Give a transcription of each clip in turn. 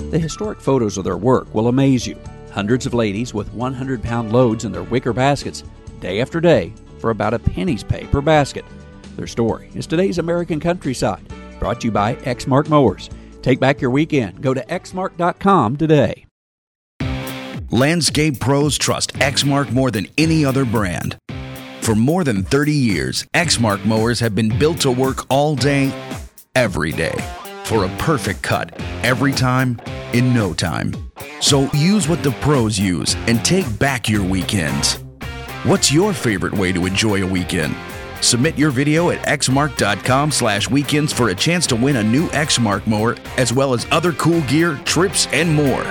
The historic photos of their work will amaze you. Hundreds of ladies with 100-pound loads in their wicker baskets, day after day, for about a penny's pay per basket. Their story is today's American Countryside, brought to you by Exmark Mowers. Take back your weekend. Go to exmark.com today. Landscape pros trust Exmark more than any other brand. For more than 30 years, Exmark mowers have been built to work all day, every day, for a perfect cut, every time, in no time. So use what the pros use and take back your weekends. What's your favorite way to enjoy a weekend? Submit your video at exmark.com/weekends for a chance to win a new Exmark mower, as well as other cool gear, trips, and more.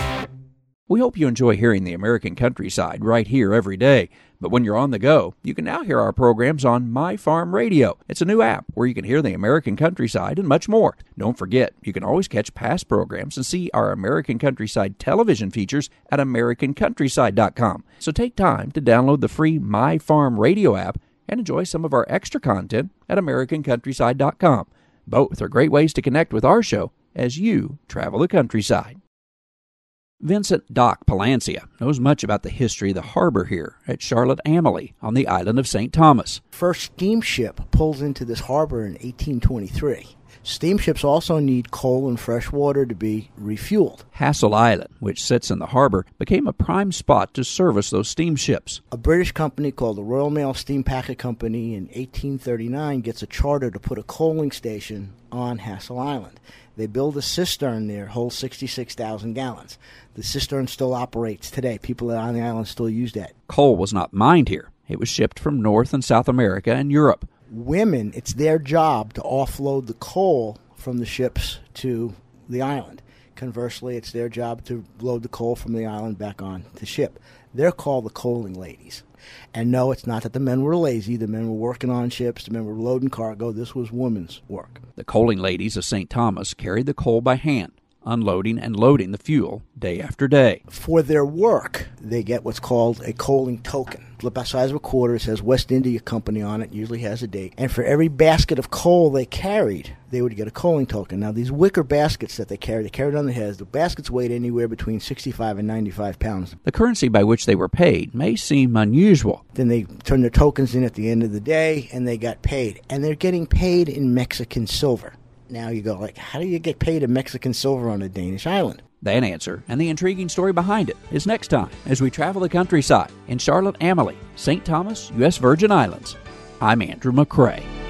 We hope you enjoy hearing the American Countryside right here every day. But when you're on the go, you can now hear our programs on My Farm Radio. It's a new app where you can hear the American Countryside and much more. Don't forget, you can always catch past programs and see our American Countryside television features at AmericanCountryside.com. So take time to download the free My Farm Radio app and enjoy some of our extra content at AmericanCountryside.com. Both are great ways to connect with our show as you travel the countryside. Vincent Doc Palancia knows much about the history of the harbor here at Charlotte-Amalie on the island of St. Thomas. First steamship pulls into this harbor in 1823. Steamships also need coal and fresh water to be refueled. Hassel Island, which sits in the harbor, became a prime spot to service those steamships. A British company called the Royal Mail Steam Packet Company in 1839 gets a charter to put a coaling station on Hassel Island. They build a cistern there, holds 66,000 gallons. The cistern still operates today. People on the island still use that. Coal was not mined here. It was shipped from North and South America and Europe. Women, it's their job to offload the coal from the ships to the island. Conversely, it's their job to load the coal from the island back on the ship. They're called the coaling ladies. And no, it's not that the men were lazy. The men were working on ships. The men were loading cargo. This was women's work. The coaling ladies of St. Thomas carried the coal by hand, unloading and loading the fuel day after day. For their work, they get what's called a coaling token. About the size of a quarter, it says West India Company on it, usually has a date. And for every basket of coal they carried, they would get a coaling token. Now, these wicker baskets that they carried on their heads. The baskets weighed anywhere between 65 and 95 pounds. The currency by which they were paid may seem unusual. Then they turned their tokens in at the end of the day, and they got paid. And they're getting paid in Mexican silver. Now you go, like, how do you get paid in Mexican silver on a Danish island? That answer and the intriguing story behind it is next time as we travel the countryside in Charlotte-Amalie, St. Thomas, U.S. Virgin Islands. I'm Andrew McCrae.